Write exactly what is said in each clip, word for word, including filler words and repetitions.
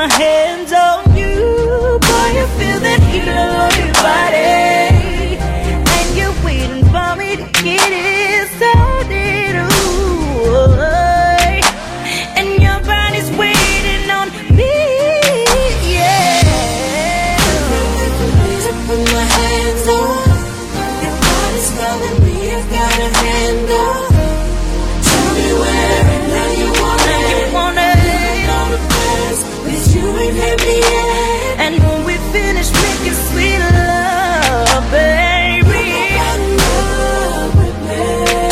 my hands on you. Boy, you feel that heat all over your body, and you're waiting for me to get it started. Ooh, and your body's waiting on me. Yeah. Put my hands on. Your body's calling me. I've got a hand on. Tell me where and how you want it. You want it. All the past, but you ain't had me yet. And when we finish making sweet love, baby, Love with me.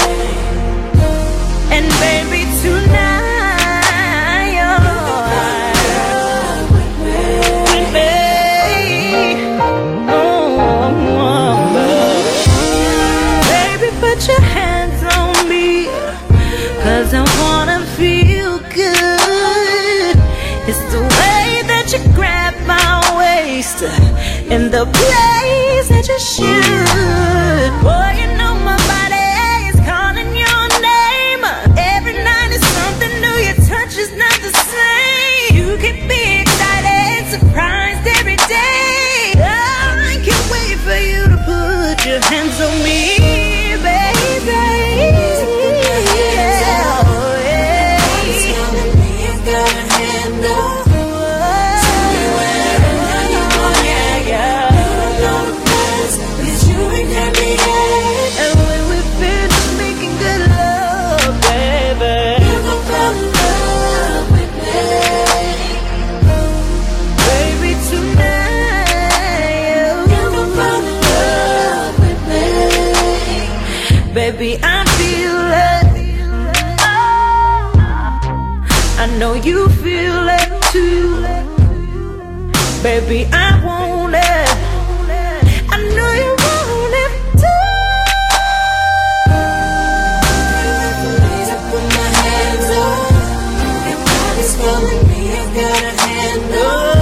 and baby tonight, Love with me. oh, baby, oh, baby, put your hands on me, 'cause I wanna feel good. It's the way that you grab my waist in the place that you should. Boy, you know my body is calling your name. Every night is something new. Your touch is not the same. You keep me excited, surprised every day. I can't wait for you to put your hands on me, baby. Yeah, oh, yeah. Body's calling me. I've got a hand on. Tell me where and how you want it. Yeah, yeah. All the past, but you ain't had me yet. And when we finish making good love, baby, You gon' fall in love with me. baby tonight, You gon' fall in love with me. baby I feel it. I know you feel it too, baby. I want it. I know you want it too. I put my hands on. Your body's calling me. I've got a hand on.